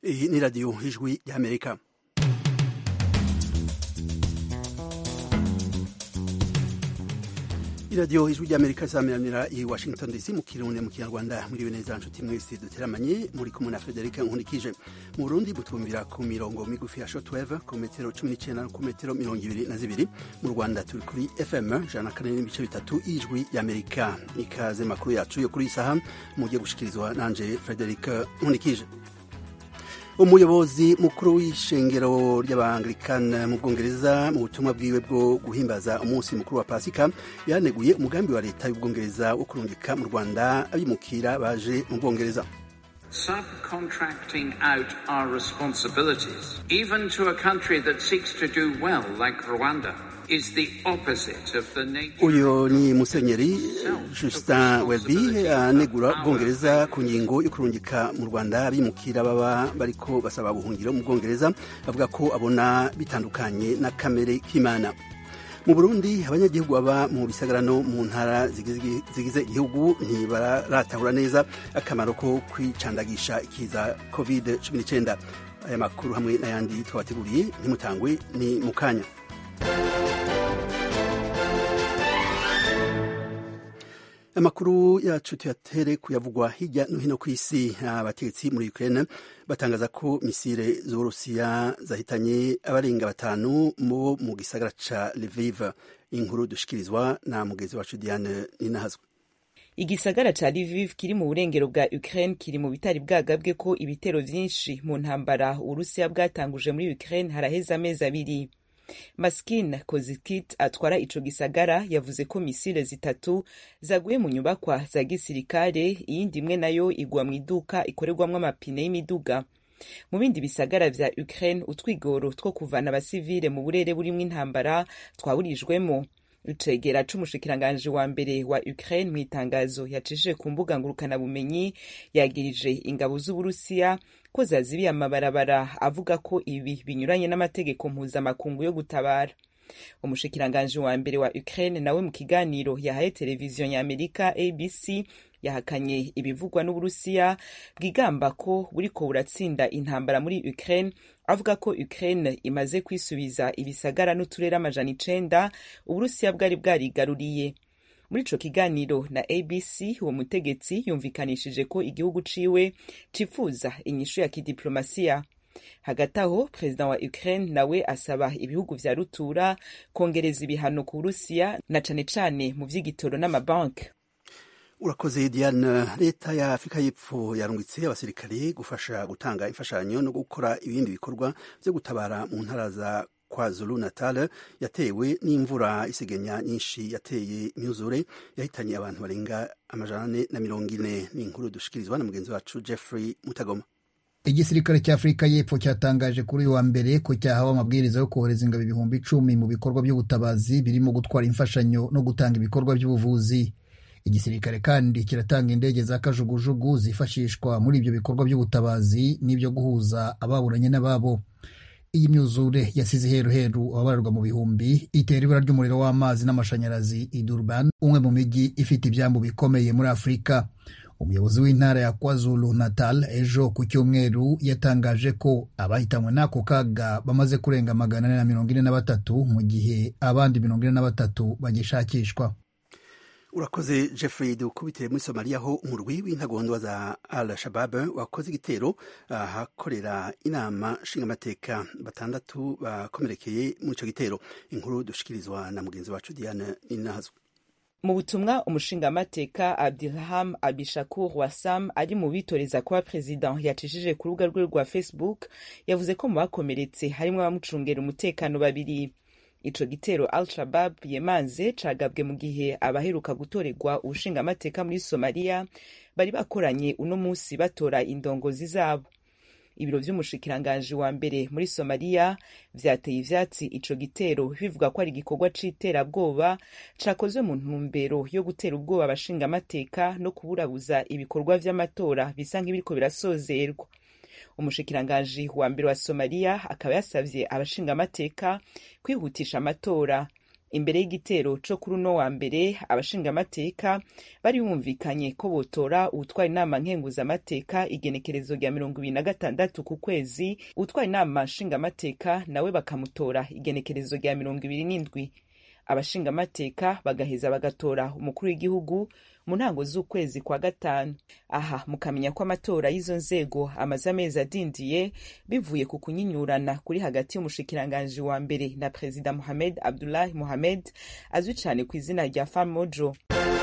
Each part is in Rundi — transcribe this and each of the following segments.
Iyi ni radiyo ijwi y'Amerika. iradiyo ijwi ry'Amerika izamenanira i Washington DC mu Kirundi mu Kinyarwanda. Muri neza nshuti mwese duteramanye muri kumwe na Frederic Nkunikije. Mu Burundi butumbira ku mirongo migufi ya shortwave ku metero 19 no ku metero 22. Mu Rwanda turi kuri FM 104.3 ijwi y'Amerika. Ikaze makuru yacu yo kuri isaha mugiye gushikirizwa nanje Frederic Nkunikije. Umuyobozi mukuru w'ishengero ry'Abangilikani mu Bwongereza mu butumwa bwiwe bwo guhimbaza umunsi mukuru wa Pasika yaneguye umugambi wa leta y'Ubwongereza wo kurungika mu Rwanda abimukira baje mu Bwongereza. Subcontracting out our responsibilities, even to a country that seeks to do well like Rwanda, is the opposite of the nature. Uyo ni Musenyeri Justin Welby anegura Ubwongereza ku ngingo yo kurungika mu Rwanda abimukira baba bariko basaba buhungiro mu Bwongereza, avuga ko abona bitandukanye na kamere k'Imana. Mu Burundi abanyagihugu baba mu bisagara no mu ntara zigize igihugu ntibaratahura neza akamaro ko kwicandagisha ikiza COVID-19. Aya makuru hamwe n'ayandi twabateguriye ntimutangwe ni mukanya. Amakuru yacu tuyatere kuyavugwa hirya no hino ku isi. Abategetsi muri Ukraine batangaza ko misile z'Uburusiya zahitanye abarenga 5 mu gisagara ca Lviv. Inkuru dushikirizwa na mugezi wacu Diane Ninahazwe. Igisagara ca Lviv kiri mu burengero bwa Ukraine kiri mu bitari bwagabwe ko ibitero vyinshi mu ntambara Urusiya bwatanguje muri Ukraine haraheza amezi 2. Maskin Kozikit atwara ico gisagara yavuze ko misile 3 zaguye mu nyubakwa za gisirikare, iyindi imwe nayo igwa mu iduka ikorerwamwo amapine y'imiduga. Mu bindi bisagara vya Ukraine utwigoro two kuvana abasivile mu burere burimwo intambara twaburijwemo. Icegera c'umushikiranganje wa mbere wa Ukraine mw'itangazo yacishije ku mbuga ngurukana bumenyi yagirije ingabo z'Uburusiya ko zazibiye amabarabara, avuga ko ibi binyuranye n'amategeko mpuzamakungu yo gutabara. Umushikiranganje wa mbere wa Ukraine nawe mu kiganiro yahaye televiziyo ya Amerika ABC yahakanye ibivugwa n'Uburusiya bwigamba ko buriko buratsinda intambara muri Ukraine, avuga ko Ukraine imaze kwisubiza ibisagara n'uturere 900 Uburusiya bwari bwarigaruriye. Muri ico kiganiro na ABC uwo mutegetsi yumvikanishije ko igihugu ciwe cifuza inyishu ya kidiplomasiya. Hagati aho perezida wa Ukraine nawe asaba ibihugu vya rutura kongereza ibihano ku Burusiya na cane cane mu vy'igitoro n'amabanki. Urakoze Diane. Leta ya Afrika y'Epfo yarungitse abasirikare gufasha gutanga imfashanyo no gukora ibindi bikorwa vyo gutabara mu ntara za KwaZulu Natal yatewe n'imvura isegenya nyinshi yateye imyuzure yahitanye abantu barenga 440. Ni inkuru dushikirizwa na mugenzi wacu Jeffrey Mutagoma. Igisirikare cya Afrika y'Epfo cyatangaje kuri uyu wa mbere ko cyahawe amabwiriza yo kohereza ingabo 10,000 mu bikorwa by'ubutabazi birimo gutwara imfashanyo no gutanga ibikorwa by'ubuvuzi. Igisirikare kandi kiratanga indege za kajugujugu zifashishwa muri ibyo bikorwa by'ubutabazi n'ibyo guhuza ababuranye n'ababo. Iyi myuzure yasize heruheru ababarwa mu bihumbi, itera ibura ry'umuriro w'amazi n'amashanyarazi i Durban, umwe mu miji ifite ibyambu bikomeye muri Afrika. Umuyobozi w'intara ya KwaZulu Natal ejo ku cyumweru yatangaje ko abahitanywe n'ako kaga bamaze kurenga 443 mu gihe abandi 43 bagishakishwa. Urakoze Jeffrey. Dukubitire muri Somalia ho umurwi w'intagondwa za Al-Shabaab wakoze igitero hakorera inama nshingamateka 6 bakomerekeye mu ico gitero. Inkuru dushikirizwa na mugenzi wacu Diane Ninahazwe. Mu butumwa umushingamateka Abdirham Abishakur Wassam ari mu bitoreza kuba president yacishije ku rubuga rwe rwa Facebook yavuze ko mu bakomeretse harimo abamucungera umutekano 2. Ico gitero Al-Shabaab yemanze cagabwe mu gihe abaheruka gutorerwa ubushingamateka muri Somalia bari bakoranye uno musi batora indongozi zabo. Ibiro vy'umushikiranganje wa mbere muri Somalia vyateye ivyatsi ico gitero bivuga ko ari igikorwa c'iterabwoba cakozwe mu ntumbero yo gutera ubwoba abashingamateka no kuburabuza ibikorwa vy'amatora bisa nk'ibiriko birasozerwa. Umushikiranganje wa mbere wa Somalia akaba yasavye abashingamateka kwihutisha amatora. imbere y'igitero co kuri uno wa mbere abashingamateka bari bumvikanye ko botora uwutwara inama nkenguzamateka igenekerezo rya 26 ku kwezi, uwutwara inama nshingamateka nawe bakamutora igenekerezo rya 27. Abashingamateka bagaheza bagatora umukuru w'igihugu mu ntango z'ukwezi kwa gatanu. Aha mukamenya ko amatora y'izo nzego amaze amezi adindiye bivuye ku kunyinyurana kuri hagati y'umushikiranganji wa mbere na Perezida Mohamed Abdullahi Mohamed azwi cane ku izina rya Farmojo.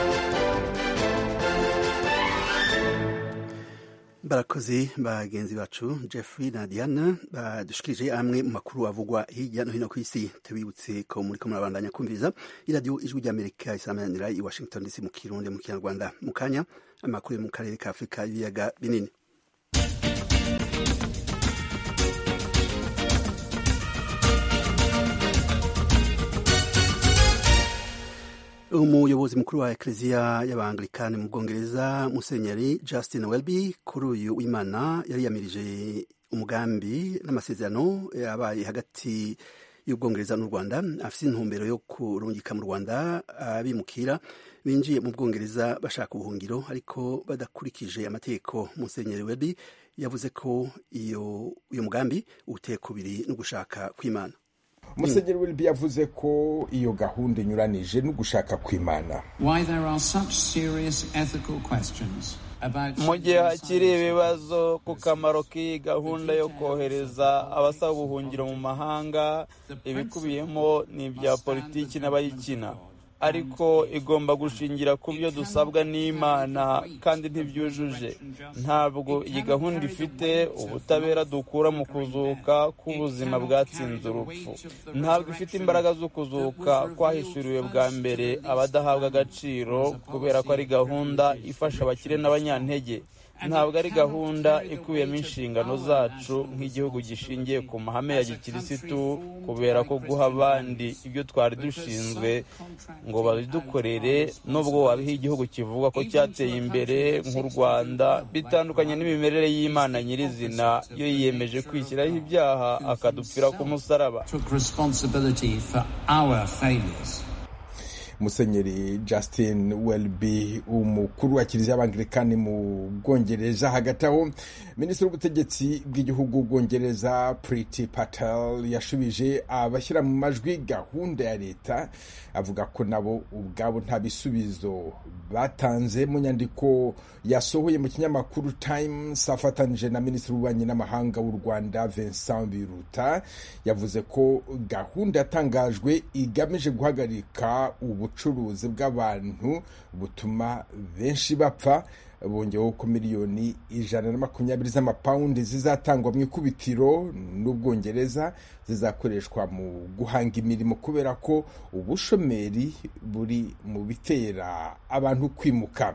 Barakoze bagenzi bacu Jeffrey na Diana badushikirije amwe mu makuru avugwa hirya no hino ku isi. Tubibutse ko muri ko murabandanya kumviriza iradiyo Ijwi ry'Amerika isamanira i Washington DC mu Kirundi mu Kinyarwanda. Mu kanya amakuru mu karere ka Afrika y'ibiyaga binini. Umuyobozi mukuru wa Eklezia y'Abangilikani mu Bwongereza Musenyeri Justin Welby kuri uyu w'Imana yari yamirije umugambi n'amasezerano yabaye hagati y'Ubwongereza n'u Rwanda afise intumbero yo kurungika mu Rwanda abimukira binjiye mu Bwongereza bashaka ubuhungiro ariko badakurikije amategeko. Musenyeri Welby yavuze ko iyo mugambi uteye kubiri no gushaka kw'Imana. Musenyeri Welby yavuze ko iyo gahunda inyuranije no gushaka kw'Imana. Mu gihe hakiri ibibazo ku kamaro k'iyi gahunda yo kohereza abasaba ubuhungiro mu mahanga, ibikubiyemo n'ibya politiki n'abayikina, ariko igomba gushingira ku byo dusabwa n'Imana kandi ntibyujuje. Ntabwo iyi gahunda ifite ubutabera dukura mu kuzuka k'ubuzima bwatsinze urupfu. Ntabwo ifite imbaraga zo kuzuka kwahishuriwe bwa mbere abadahabwa agaciro, kubera ko ari gahunda ifasha abakire n'abanyantege. Ntabwo ari gahunda ikubiyemo inshingano zacu nk'igihugu gishingiye ku mahame ya gikirisitu, kubera ko guha abandi ibyo twari dushinzwe ngo babidukorere, nubwo wabiha igihugu kivuga ko cyateye imbere nk'u Rwanda, bitandukanye n'imimerere y'Imana nyirizina yo yiyemeje kwishyiraho ibyaha akadupfira ku musaraba. Musenyeri Justin Welby umukuru wa Kiliziya y'Abangilikani mu Bwongereza. Hagati aho Minisitiri w'ubutegetsi bw'igihugu Bwongereza Priti Patel yashubije abashyira mu majwi gahunda ya leta, avuga ko nabo ubwabo nta bisubizo batanze. Mu nyandiko yasohoye mu kinyamakuru Times afatanije na Minisitiri w'Ububanyi n'Amahanga w'u Rwanda Vincent Biruta, yavuze ko gahunda yatangajwe igamije guhagarika ubucuruzi bw'abantu butuma benshi bapfa. Bongeyeho ko miliyoni 120 z'amapawundi zizatangwa mu ikubitiro n'Ubwongereza zizakoreshwa mu guhanga imirimo, kubera ko ubushomeri buri mu bitera abantu kwimuka.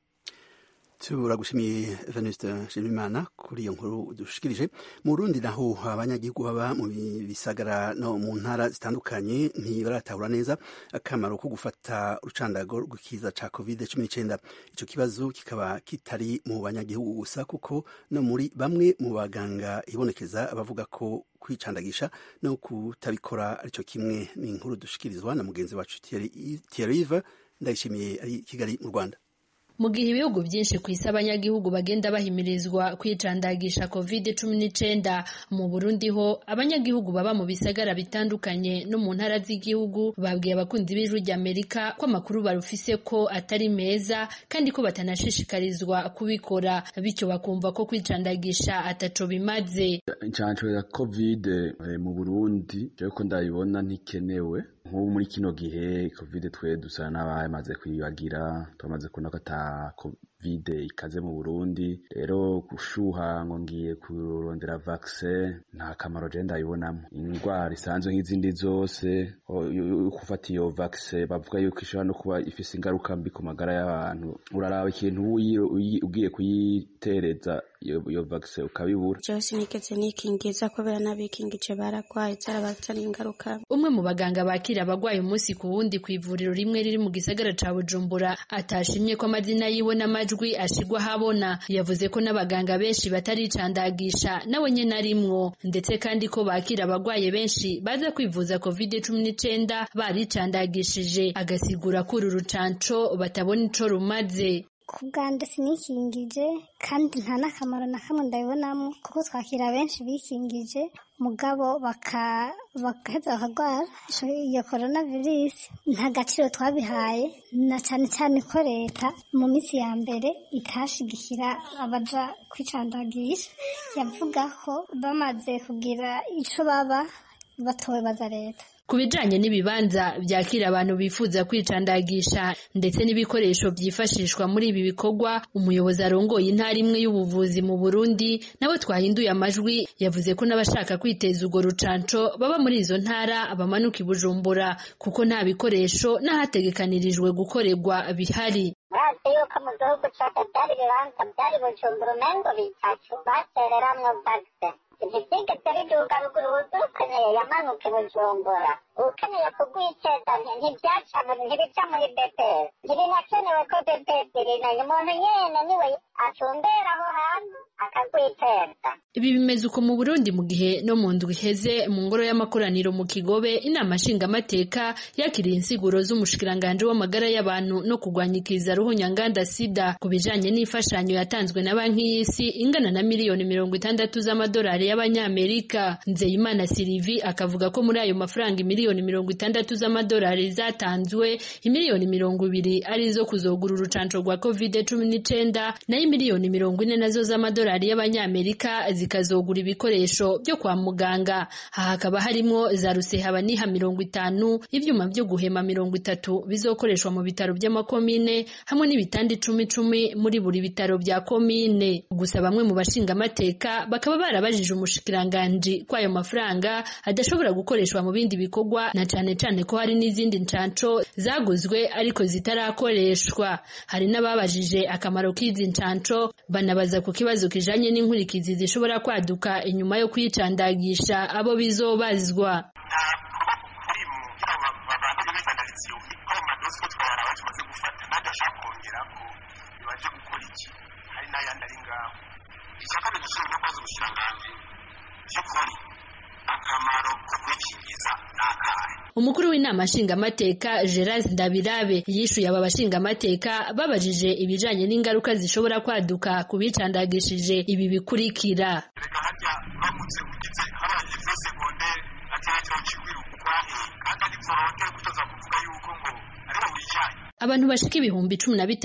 Turagushimiye Venuste Nshimiyimana kuri iyo nkuru dushikirije. Mu Burundi naho abanyagihugu baba mu bisagara no mu ntara zitandukanye ntibaratahura neza akamaro ko gufata urucandago rw'ikiza ca COVID-19. Ico kibazo kikaba kitari mu banyagihugu gusa, kuko no muri bamwe mu baganga ibonekeza abavuga ko kwicandagisha no kutabikora arico kimwe. Ni inkuru dushikirizwa na mugenzi wacu Thierry Ndayishimiye ari Kigali mu Rwanda. Mu gihe ibihugu byinshi ku isi abanyagihugu bagenda bahimirizwa kwicandagisha COVID-19, mu Burundi ho abanyagihugu baba mu bisagara bitandukanye no mu ntara z'igihugu babwiye abakunzi b'Ijwi ry'Amerika ko amakuru barufise ko atari meza kandi ko batanashishikarizwa kubikora, bityo bakumva ko kwicandagisha ataco bimaze. Incanco ya COVID mu Burundi je ko ndayibona ntikenewe. Nk'ubu muri kino gihe COVID twe dusa n'abamaze kwibagira, twamaze kubona ko ata COVID ikaze mu Burundi. Rero gushuha ngo ngiye kurondera vaccine nta kamaro je ndayibonamo. Indwara isanzwe nk'izindi zose gufata iyo vaccine bavuga yuko ishobora no kuba ifise ingaruka mbi ku magara y'abantu. Uraraba ikintu ugiye kuyitereza iyo vaccine ukabibura. Cyose niketse nikingiza kubera nabikingije barakwaye cyarabatana ingaruka. Umwe mu baganga bakira abagwaye umunsi ku wundi ku ivuriro rimwe riri mu gisagara ca Bujumbura atashimye ko amazina yiwe n'amazina n'amajwi ashigwa habona. Yavuze ko n'abaganga benshi bataricandagisha nawe nyene arimwo, ndetse kandi ko bakira abagwaye benshi baza kwivuza COVID-19 baricandagishije, agasigura ko uru rucanco batabona ico rumaze. Ku bwanjye sinikingije kandi nta n'akamaro na kamwe ndabibonamo, kuko twakira benshi bikingije mugabo bagaheza bakagwara iyo coronavirus. Nta gaciro twabihaye, na cyane cyane ko leta mu minsi ya mbere itashigikira abaja kwicandagisha, yavuga ko bamaze kugira ico baba batowe baza leta. Ku bijanye n'ibibanza byakira abantu bifuza kwicandagisha ndetse n'ibikoresho byifashishwa muri ibi bikorwa, umuyobozi arongoye intara imwe y'ubuvuzi mu Burundi nawe twahinduye amajwi yavuze ko n'abashaka kwiteza urwo rucanco baba muri izo ntara abamanuka i Bujumbura, kuko nta bikoresho n'ahategekanirijwe gukorerwa bihari. Murazi yuko mu gihugu cyose byari ibibanza byari Bujumbura umengo bitatu batereramwo vaccine. Ntibyigeze biduga ruguru, ukeneye yamanuke Bujumbura, ukeneye kugwiceza ntibyaca ntibica muri BPS, ntibinakenewe ko BPS rinanye umuntu nyene niwe atumbera aho hantu akagwiceza. Ibi bimeze uko mu Burundi mu gihe no mu ndwi iheze mu ngoro y'amakoraniro mu Kigobe inama nshingamateka yakiriye insiguro z'umushikiranganje w'amagara y'abantu no kurwanya ikiza ruhunyanganda sida ku bijanye n'imfashanyo yatanzwe na banki y'isi ingana na miliyoni 60 z'amadolari y'abanyamerika. Nzeyimana Sylvie akavuga ko muri ayo mafaranga miliyoni 60 z'amadolari zatanzwe, miliyoni 20 ari zo kuzogura urucanco rwa COVID-19 nayo miliyoni 40 nazo z'amadolari y'abanyamerika zikazogura ibikoresho byo kwa muganga. Aha hakaba harimo za rusehabaniha 50, ivyuma byo guhema 30 bizokoreshwa mu bitaro by'amakomine hamwe n'ibitandi 10 muri buri bitaro bya komine. Gusa bamwe mu bashinga amateka bakaba barabajije umushikiranganje ko ayo mafaranga adashobora gukoreshwa mu bindi bikorwa, na cane cane ko hari n'izindi ncanco zaguzwe ariko zitarakoreshwa. Hari n'ababajije akamaro k'izi ncanco, banabaza ku kibazo kijanye n'inkurikizi zishobora kwaduka inyuma yo kwicandagisha abo bizobazwa. Umukuru w'inama nshingamateka Gerard Ndabirabe yishuye aba bashingamateka babajije ibijanye n'ingaruka zishobora kwaduka ku bicandagishije ibi bikurikira. Abantu bashika ibihumbi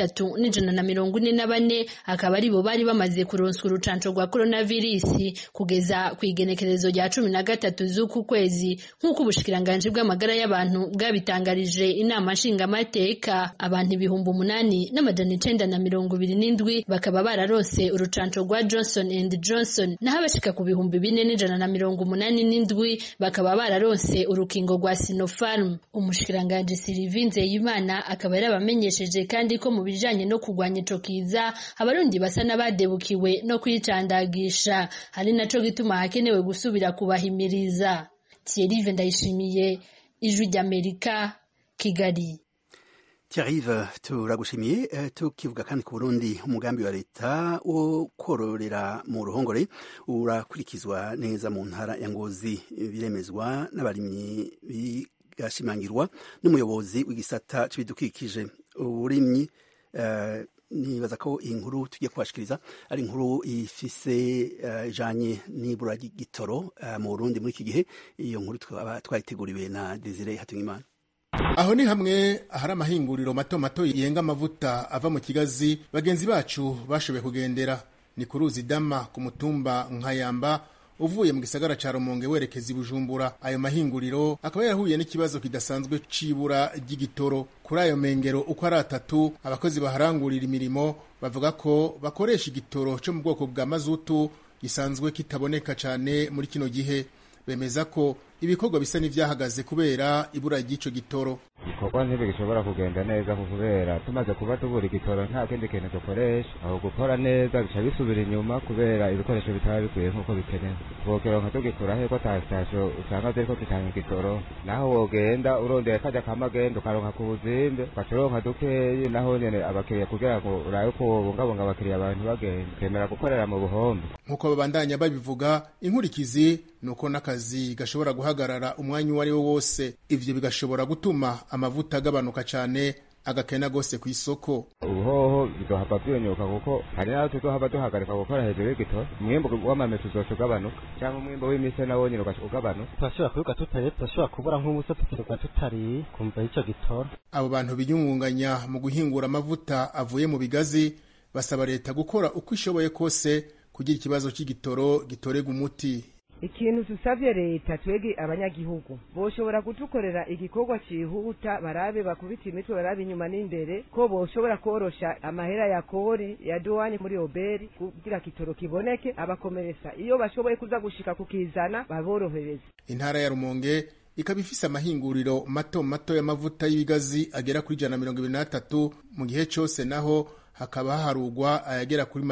13,144 akaba ari bo bari bamaze kuronswa urucanco rwa coronavirus kugeza ku igenekerezo rya 13 z'uku kwezi, nk'uko ubushikiranganje bw'amagara y'abantu bwabitangarije inama nshingamateka. Abantu 8,927 bakaba bararose urucanco rwa Johnson & Johnson, naho abashika ku bihumbi 4,187 bakaba bararose urukingo rwa Sinopharm. Umushikiranganje Sylvie Nzeyimana akaba yarabamenyesheje kandi ko mu bijanye no kurwanya ico kiza abarundi basa n'abadebukiwe no kwicandagisha, hari naco gituma hakenewe gusubira kubahimiriza. Thierry Ndayishimiye, Ijwi ry'Amerika, Kigali. Thierry, turagushimiye. Tukivuga kandi ku Burundi, umugambi wa leta wo kororera mu ruhongore urakurikizwa neza mu ntara ya Ngozi, biremezwa n'abarimyi bigashimangirwa n'umuyobozi w'igisata c'ibidukikije. Uburimyi nibaza ko iyi nkuru tugiye kubashikiriza ari inkuru ifise ijanye n'ibura ry'igitoro mu Burundi muri iki gihe. Iyo nkuru twayiteguriwe na Desire Hatungimana. Aho ni hamwe ahari amahinguriro mato mato yenga amavuta ava mu kigazi bagenzi bacu bashoboye kugendera. Ni ku ruzi Dama ku mutumba Nkayamba uvuye mu gisagara ca Rumonge werekeza i Bujumbura. Ayo mahinguriro akaba yarahuye n'ikibazo kidasanzwe c'ibura ry'igitoro. Kuri ayo mengero uko ari 3, abakozi baharangurira imirimo bavuga ko bakoresha igitoro cyo mu bwoko bwa mazutu gisanzwe kitaboneka cane muri kino gihe. Bemeza ko ibikorwa bisa n'ivyahagaze kubera ibura ry'ico gitoro. Ibikorwa ntibigishobora kugenda neza kubera tumaze kuba tubura igitoro nta kindi kintu dukoresha, aho gukora neza bica bisubira inyuma kubera ibikoresho bitaba bikwiye nk'uko bikenewe. Twokeronka tugikura heko ta station usanga ziriko zitanga igitoro, naho wogenda urondeye kajya kamagenda ukaronka ku buzimbe ukaronka dukeyi, naho nyene abakiriya kugira ngo urabe ko wobungabunga abakiriya abantu bagenda kemera gukorera mu buhombe. Nk'uko babandanya babivuga, inkurikizi nuko n'akazi gashobora guhagarara umwanya uwo ari wo wose. Ivyo bigashobora gutuma amavuta agabanuka cane agakena gose ku isoko. Ubuhoho bizohava vyonyoka kuko hari naho tuzohava duhagarika gukora hejuru y'igitoro, umwimbu w'amame tuzoca ugabanuka canke umwimbu w'imise nawo nyene ugabanuka. Turashobora kwiruka tutariye, turashobora kubura nk'ubusa tukiruka tutariye kumva ico gitoro. Abo bantu biyungunganya mu guhingura amavuta avuye mu bigazi basaba leta gukora uko ishoboye kose kugira ikibazo c'igitoro gitorega umuti. Ikintu tusavye leta twege abanyagihugu boshobora kutukorera igikorwa cihuta, barabe bakubita imitwe, barabe inyuma n'imbere ko boshobora korosha amahera ya kori ya duwani muri oberi kugira kitoro kiboneke, abakomeresa iyo bashoboye kuza gushika kukizana baborohereza. Intara ya Rumonge ikaba ifise amahinguriro mato mato y'amavuta y'ibigazi agera kuri 123, mu gihe cose naho hakaba haharugwa ayagera kuri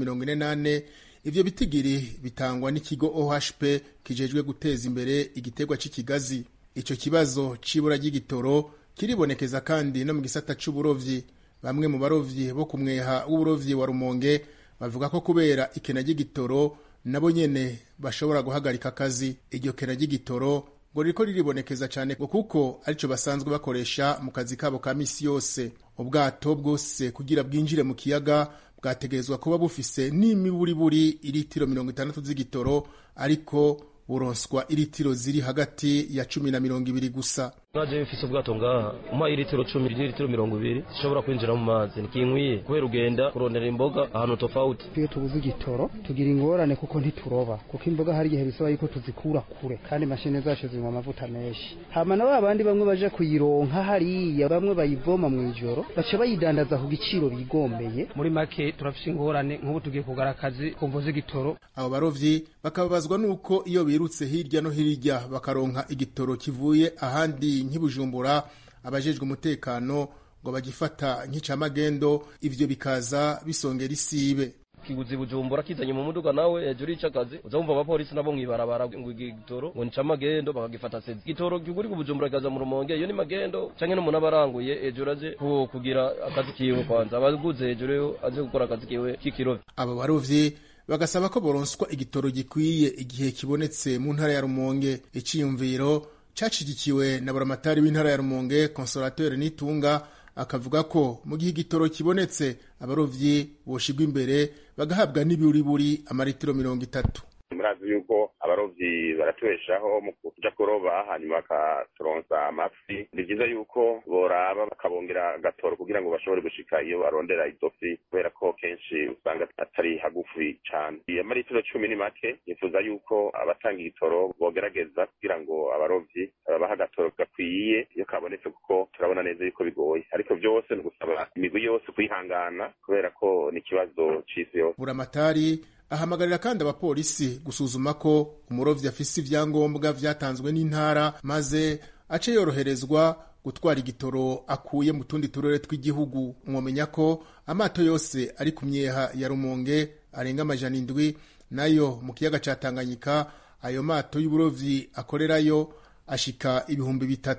448. Ivyo bitigiri bitangwa n'ikigo OHP kijejwe guteza imbere igitegwa c'ikigazi. Ico kibazo c'ibura ry'igitoro kiribonekeza kandi no mu gisata c'uburovyi. Bamwe mu barovyi bo kumweha w'uburovyi wa Rumonge bavuga ko kubera ikena ry'igitoro nabo nyene bashobora guhagarika akazi. Iryo kena ry'igitoro ngo ririko riribonekeza cane kuko arico basanzwe bakoresha mu kazi kabo ka misi yose. Ubwato bwose kugira bwinjire mu kiyaga bwategerezwa kuba bufise n'imiburiburi iritiro 60 z'igitoro, ariko buronswa iritiro ziri hagati ya 10 na 20 gusa. Naje mfise ubwato ngaha uma iritiro 10 n'iritiro 20 zishobora kwinjira mu mazi, nikinkwiye kubera ugenda kurondera imboga ahantu tofauti. Iyo tubuze igitoro tugira ingorane kuko ntituroba, kuko imboga hari igihe bisaba yuko tuzikura kure kandi mashine zacu zinywa amavuta menshi. Hama na babandi bamwe baje kuyironka hariya, bamwe bayivoma mu ijoro bace bayidandaza ku giciro bigombeye. Muri make turafise ingorane nk'ubu tugiye kugara akazi kumvuza igitoro. Abo barovyi bakababazwa nuko iyo birutse hirya no hirya bakaronka igitoro kivuye ahandi nk'Ibujumbura, abajejwe umutekano ngo bagifata nk'icamagendo, ivyo bikaza bisongera isibe. Kiguzi Bujumbura kizanye mu muduga nawe hejuru y'icakazi, uzumva abapolisi nabo mwibarabara ngo igitoro ngo nicamagendo bakagifata sezi. Igitoro kiguri ku Bujumbura kaza mu Rumonge iyo ni magendo canke no munabaranguye hejuru aje kugira akazi kiwe kwanza, abaguze hejuru aje gukora akazi kiwe k'ikirovyi. Aba barovyi bagasaba ko boronswa igitoro gikwiye igihe kibonetse mu ntara ya Rumonge. Iciyumviro cacigikiwe na buramatari w'intara ya Rumonge Consolateur Nitunga, akavuga ko mu gihe igitoro kibonetse abarovyi boshigwa imbere bagahabwa n'iburiburi amaritiro 30. Murazi yuko abarovyi baratubeshaho mu kuja kuroba hanyuma bakaturonsa amafi. Ni vyiza yuko boraba bakabongera agatoro kugira ngo bashobore gushika iyo barondera izo fi, kubera ko kenshi usanga atari hagufi cane. Amaritiro 10 ni make. Nifuza yuko abatanga igitoro bogerageza kugira ngo abarovyi babaha agatoro gakwiye iyo kabonetse, kuko turabona neza yuko bigoye, ariko vyose ni gusaba imigwi yose kwihangana kubera ko ni ikibazo c'isi yose. Buramatari ahamagarira kandi abapolisi gusuzuma ko umurovyi afise ivyangombwa vyatanzwe n'intara, maze ace yoroherezwa gutwara igitoro akuye mu tundi turere tw'igihugu. Mwomenya ko amato yose ari ku myeha ya Rumonge arenga 700, nayo mu kiyaga ca Tanganyika ayo mato y'uburovyi akorerayo ashika 3000.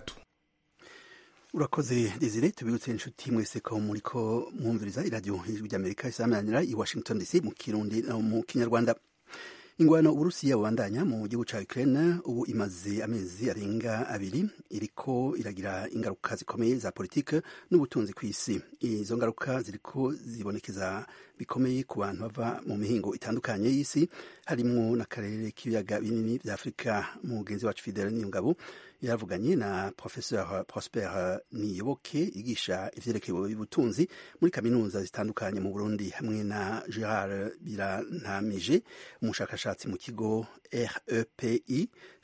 Urakoze Desire, tubibutse inshuti mwese ko muriko mwumviriza iradiyo Ijwi ry'Amerika isamanira i Washington DC mu Kirundi no mu Kinyarwanda. Ingwano Uburusiya bubandanya mu gihugu ca Ukraine ubu imaze amezi arenga 2 iriko iragira ingaruka zikomeye za politike n'ubutunzi kw'isi. Izo ngaruka ziriko zibonekeza bikomeye ku bantu bava mu mihingo itandukanye y'isi, harimwo n'akarere k'ibiyaga binini vya Afrika. Mugenzi wacu Fidel Niyongabo yaravuganye na Professeur Prosper Niyoboke yigisha ivyerekeye ubutunzi muri kaminuza zitandukanye mu Burundi, hamwe na Gerard Birantamije umushakashatsi mu kigo REPI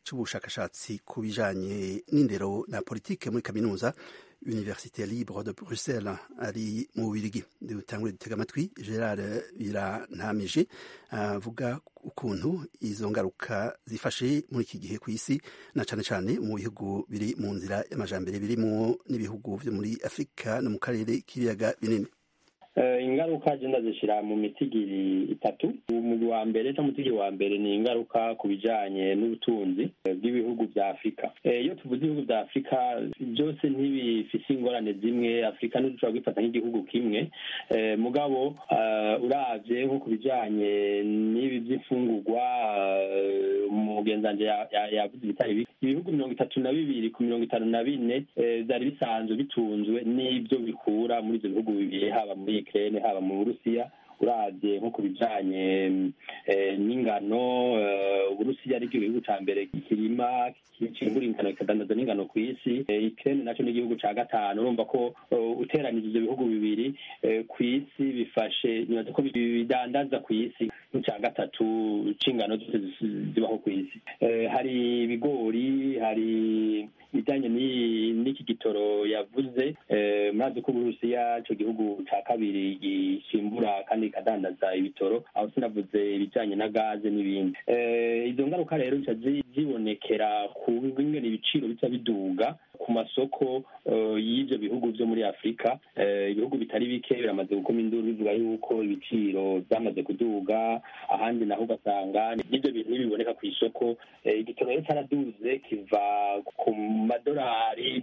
c'ubushakashatsi ku bijanye n'indero na politike muri kaminuza Université Libre de Bruxelles ari mu Bubiligi. Dutangure dutega amatwi Gerard Birantamije avuga ukuntu izo ngaruka zifashe muri iki gihe ku isi na cane cane mu bihugu biri mu nzira y'amajambere birimo n'ibihugu vyo muri Afrika no mu karere k'ibiyaga binini. Ingaruka zenda zishira mu mitigiri itatu. Umugwi wa mbere cyangwa umutigiri wa mbere ni ingaruka ku bijanye n'ubutunzi bw'ibihugu vya Afrika. Iyo tuvuze ibihugu vya Afrika byose ntibifise ingorane zimwe. Afrika ntidushobora kwifata nk'igihugu kimwe, mugabo uravye nko ku bijanye n'ibi vy'imfungurwa umugenzanje yavuze ibitari ibihugu 32 ku 54 vyari bisanzwe bitunzwe n'ibyo bikura muri ivyo bihugu bibiri, haba muri Ukraine haba mu Burusiya. Uravye nko ku bijanye n'ingano, Uburusiya ari igihugu ca mbere kirima kimbura ingano kikadandaza n'ingano ku isi. Ukraine naco ni igihugu ca gatanu. Urumva ko uteranije ivyo bihugu bibiri ku isi bifashe nibaza ko bidandaza ku isi nk'ica gatatu c'ingano zose zibaho ku isi. Hari ibigori, hari ibijanye n'iki gitoro yavuze. Murazi ko Uburusiya ico gihugu ca kabiri gishimbura kandi kadandaza ibitoro, aho sinavuze ibijanye na gaze n'ibindi. Izo ngaruka rero bica zibonekera ku bingene ibiciro bica biduga ku masoko y'ivyo bihugu vyo muri Afrika. Ibihugu bitari bike biramaze gukoma induru bivuga yuko ibiciro vyamaze kuduga, ahandi naho ugasanga n'ivyo bintu biboneka ku isoko. Igitoro rero caraduze kiva ku madolari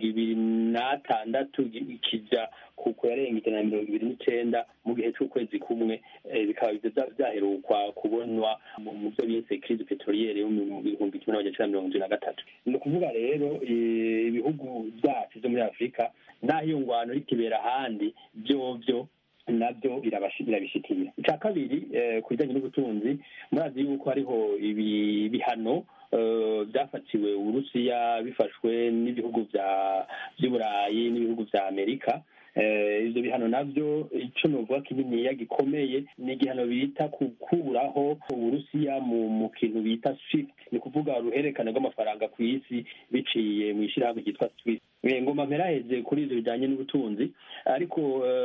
26 kija ku yarenga 129 mu gihe c'ukwezi kumwe. Bikaba vyaherukwa kubonwa mu vyo bise crise petroliere yo mu 1973. Ni ukuvuga rero ibihugu vyacu vyo muri Afrika naho iyo ngwano rikibera ahandi vyovyo nabyo birabishikira. Ica kabiri ku bijanye n'ubutunzi, murazi yuko hariho ibihano byafatiwe Uburusiya bifashwe n'ibihugu vy'Uburayi n'ibihugu vya Amerika. Ivyo bihano navyo ico novuga kininiya gikomeye ni igihano bita kukuraho Uburusiya mu kintu bita SWIFT, ni kuvuga uruhererekane rw'amafaranga ku isi biciye mu ishirahamwe ryitwa SWIFT. Ngoma mperaheze kuri ivyo bijanye n'ubutunzi, ariko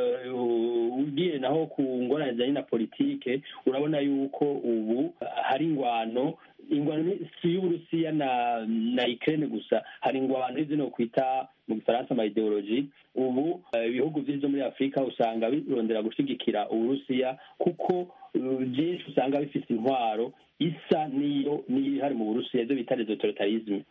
ugiye naho ku ngorane zijanye na politike urabona yuko ubu hari ingwano si y'Uburusiya na Ukraine gusa, hari ingwano zino kwita mu Gifaransa ama ideologie. Ubu ibihugu vyo muri Afrika usanga birondera gushigikira Uburusiya kuko byinshi usanga bifise intwaro isa niyo hari mu Burusiya, ivyo bita autoritarisme.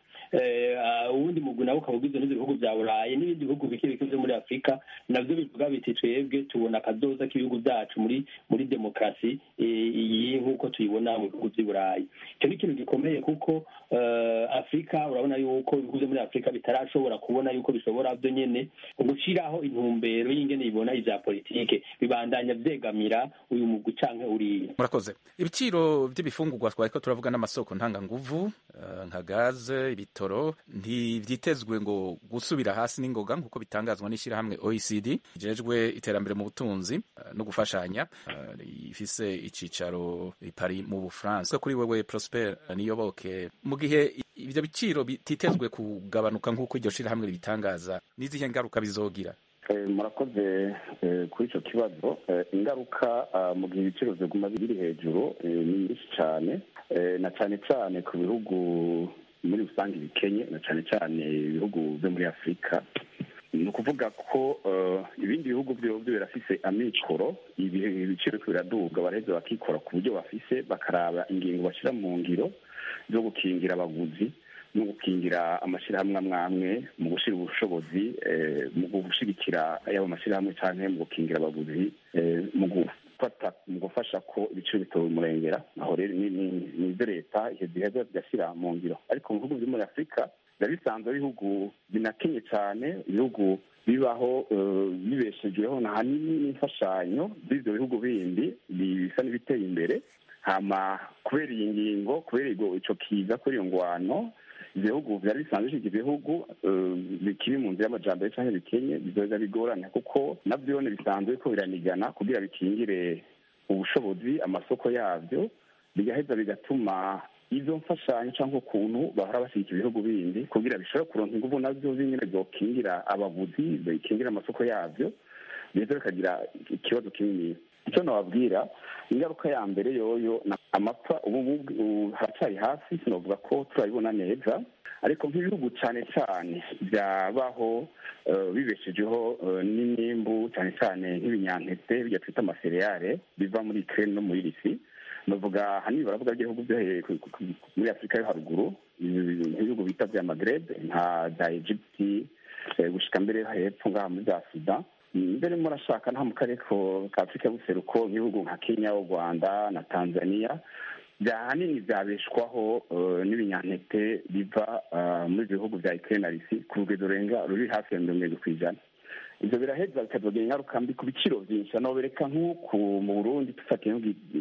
Ubundi mugwi nawo ukaba ugizwe n'ibihugu vya Burayi n'ibindi bihugu bike vyo muri Afrika, navyo bivuga biti twebwe tubona akazoza k'ibihugu vyacu muri demokrasi iyi nk'uko tuyibona mu bihugu vy'i Burayi. Icyo ni ikintu gikomeye kuko Afrika urabona yuko ibihugu vyo muri Afrika bitarashobora kubona yuko bishobora vyo nyene gushiraho intumbero y'ingene ibona ivya politike, bibandanya vyegamira uyu mugwi canke uriya. Murakoze. Ibiciro vy'ibifungurwa twariko turavuga n'amasoko ntanganguvu nka gaze, ibitoro ntivyitezwe ngo gusubira hasi n'ingoga nk'uko bitangazwa n'ishirahamwe OECD rijejwe iterambere mu butunzi no gufashanya, ifise icicaro i Paris mu Bufaransa. Kuri wewe Prosper Niyoboke, mu gihe ivyo biciro bititezwe kugabanuka nk'uko iryo shirahamwe ribitangaza, n'izihe ngaruka bizogira? Murakoze kuri ico kibazo. Ingaruka mu gihe ibiciro vyoguma biri hejuru ni nyinshi cane, na cane cane ku bihugu muri rusange bikenye, na cane cane ibihugu vyo muri Afrika. Ni ukuvuga ko ibindi bihugu vyovyo birafise amikoro, ibiciro biraduga, baraheza bakikora ku buryo bafise, bakaraba ingingo bashira mu ngiro zo gukingira abaguzi no gukingira amashirahamwe amwe mu gushira ubushobozi mu gushigikira ayabo mashirahamwe canke mu gukingira abaguzi mu gufasha ko ibiciro bitomurengera. Aho rero ni ivyo leta iheza bigashyira mu ngiro. Ariko mu bihugu vyo muri Afrika biba bisanzwe ibihugu binakenye cane, ibihugu bibaho bibeshejweho hanini n'imfashanyo z'ivyo bihugu bindi bisa n'ibiteye imbere. Hama kubera iyi ngingo, kubera ico kiza, kubera iyo ngwano, ibihugu vyari bisanzwe bishika ibihugu bikiri mu nzira y'amajambere canke bikenye bizoza bigorana, kuko navyo bisanzwe ko biranigana kugira bikingire ubushobozi amasoko yavyo, bigaheza bigatuma izo mfashanyo cyangwa ukuntu bahora bashyigikira ibihugu bindi kugira bishobora kuronka ingufu navyo nyine byokingira abaguzi bikingira amasoko yavyo ndetse bikagira ikibazo kinini. icyo nababwira ingaruka ya mbere yoyo amapfa ubu haracyari hasi sinavuga ko turabibona neza, ariko nk'ibihugu cyane cyane byabaho bibeshejeho n'imyimbu cyane cyane nk'ibinyampeke bijya twita amasereyale biva muri Ukraine no muri Russie, navuga ahanini baravuga ibihugu byo muri Afurika yo haruguru, ibihugu bita bya Maghreb nka za Egypt gushika mbere hepfo ngaha muri za Sudan, mbere murashaka nta mu karere ka Afurika y'ubuseruko nk'ibihugu nka Kenya, u Rwanda na Tanzania ahanini byabeshwaho n'ibinyampeke biva muri ibyo bihugu bya Ukraine na Russie ku rugero ruri hafi ya 70%. ibyo biraheza bikazogira ingaruka mbi ku biciro byinshi. Anobereka nk'uku mu Burundi dufatiye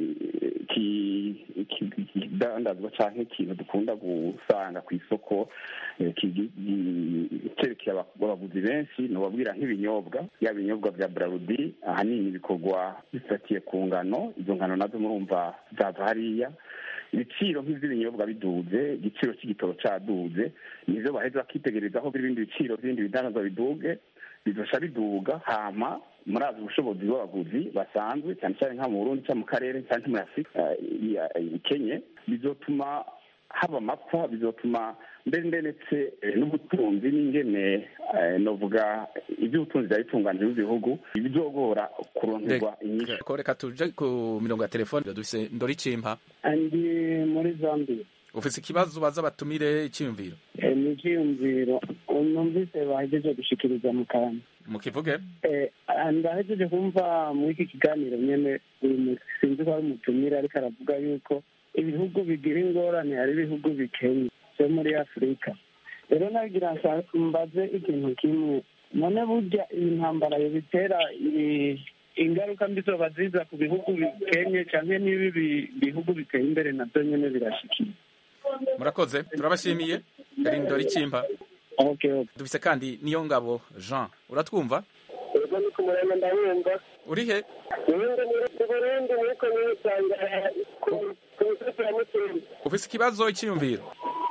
ikidandazwa canke ikintu dukunda gusanga ku isoko cerekeye abaguzi benshi, nobabwira nk'ibinyobwa, yaba ibinyobwa vya Braludi ahanini bikorwa bifatiye ku ngano, izo ngano nazo murumva zava hariya. Ibiciro nk'ivy'ibinyobwa biduze, igiciro c'igitoro caduze, nivyo baheza bakitegerezaho ibindi biciro bindi bidandazwa biduge, bidosha biduga, hama murazi ubushobozi bw'abaguzi basanzwe cyane cyane nka mu Burundi cyangwa mu karere cyane muri Afurika ikenye, bizotuma haba amapfa, bizotuma ndetse n'ubutunzi n'ingene novuga iby'ubutunzi byabitunganije bw'ibihugu bizogora kuronkerwa inyishu. Reka tuje ku mirongo ya telefone dufise Ndori Cimpa. Andi muri Zambia. Ufise ikibazo baza batumire icyumviro? Ni icyumviro numvise bahejeje gushikiriza mu kantu. Mukivuge? Ndahejeje kumva muri iki kiganiro nyene sinzi ko ari umutumire ariko aravuga yuko ibihugu bigira ingorane hari ibihugu bikenye byo muri Afurika. Rero nagira mbaze ikintu kimwe, none burya iyi ntambara yobitera ingaruka mbi zoba ziza ku bihugu bikenye canke n'ibi bihugu biteye imbere navyo nyene birashikiye? Murakoze, turabashimiye. Ari Ndori Cimpa. Okay. Dufise kandi Niyongabo Jean, uratwumva? Ego ni kumurema ndabumva. Uri he? Ubundi muri Burundi muri komune Sanga ku ufise ikibazo icyumviro?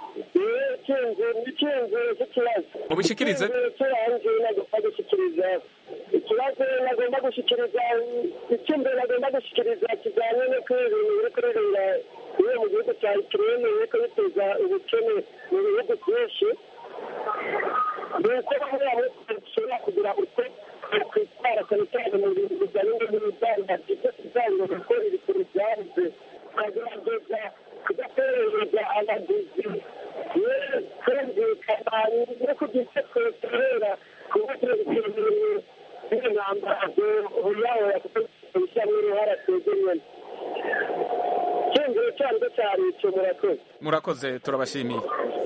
Ubishikirize. Ikibazo nagomba gushikiriza icyumviro nagomba gushikiriza kijyanye no kwibintu biri kuririnda iyo mu gihugu cya Ukraine biriko biteza ubukene mu bihugu byinshi, nuko bamwe bashobora kugira uko kwitwara cyane cyane mu bintu bijyanye n'ibidandazwa ibyo gukora ibintu byabuze, tukagerageza kudaterereza abaguzi kumvikana no kugira twemerera kuburyo ibintu by'intambara uyawe kubishyiramo uruhara twegeranye. Cyongera cyane cyane icyo murakoze. Murakoze, turabashimiye.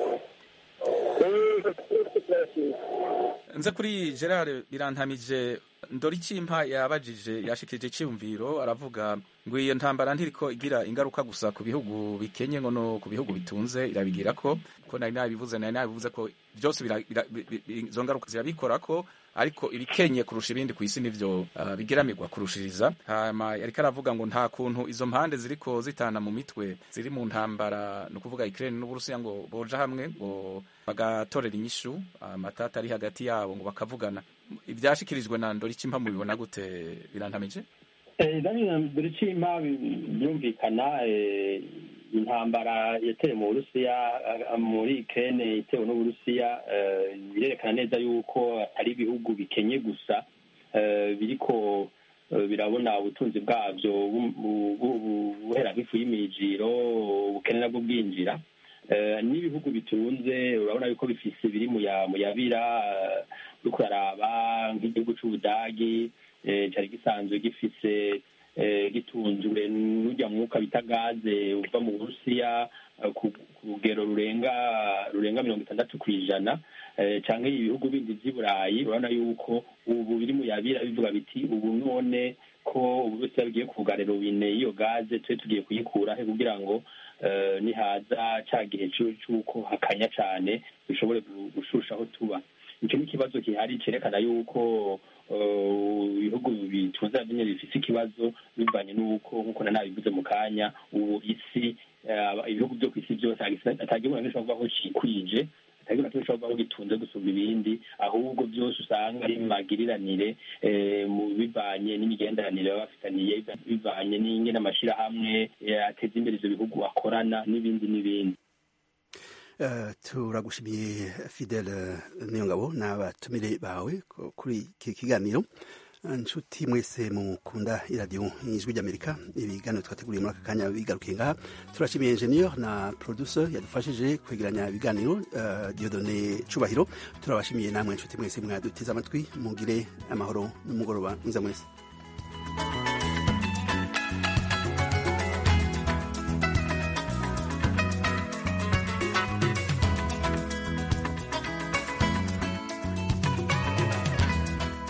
Nze kuri Gerard Birantamije, Ndori Cimpa yabajije yashikirije icyumviro aravuga ngo iyo ntambara ntiriko igira ingaruka gusa ku bihugu bikenye ngo no ku bihugu bitunze irabigira ko nari nabivuze ko byose izo ngaruka zirabikora ko, ariko ibikenye kurusha ibindi ku isi nivyo bigeramirwa kurushiriza. Hama yariko aravuga ngo nta kuntu izo mpande ziriko zitana mu mitwe ziri mu ntambara, no kuvuga Ukraine n'Uburusiya ngo boja hamwe ngo bagatorera inyishu amatata ari hagati yabo ngo bakavugana. Ibyashikirijwe na Ndori Cimpa mubibona gute Birantamije? Ndori Cimpa byumvikana intambara yatewe mu Burusiya muri Ukraine itewe n'Uburusiya birerekana neza yuko atari ibihugu bikenye gusa biriko birabona ubutunzi bwabyo buhera nk'ifu y'imijiro, ubukene nabwo bwinjira. N'ibihugu bitunze urabona yuko bifise biri mu yabira, uriko uraraba nk'igihugu c'Ubudagi cari gisanzwe gifise gitunzwe n'urya mwuka bita gaze uva mu Burusiya ku rugero rurenga 60%, canke ibihugu bindi vy'i Burayi urabona yuko ubu biri mu yabira bivuga biti ubu none ko Uburusiya bigiye kuvuga robine iyo gaze twe tugiye kuyikura he kugira ngo nihaza ca gihe c'uko hakanya cane bishobore gushushaho tuba. Icyo ni ikibazo gihari cerekana yuko ibihugu bitunze nyine bifite ikibazo bivanye n'uko nk'uko nabivuze mu kanya ubu isi ibihugu byo ku isi byose atagiye umuntu ashobora kuvuga ko cikwije atagiye umuntu ashobora kuvuga ko gitunze gusumba ibindi ahubwo byose usanga ari magiriranire mu bivanye n'imigenderanire baba bafitaniye bivanye n'ingene amashirahamwe ateza imbere ivyo bihugu akorana n'ibindi n'ibindi. Turagushimiye Fidele Niyongabo n'abatumire bawe kuri iki kiganiro. Nshuti mwese mukunda iradiyo ijwi ry'Amerika, ibiganiro twateguriye muri aka kanya bigarukiye ngaha. Turashimiye engineer na producer yadufashije kwegeranya ibiganiro Dieudonné Cubahiro. Turabashimiye namwe nshuti mwese mwadutiza amatwi, mugire amahoro n'umugoroba mwiza mwese.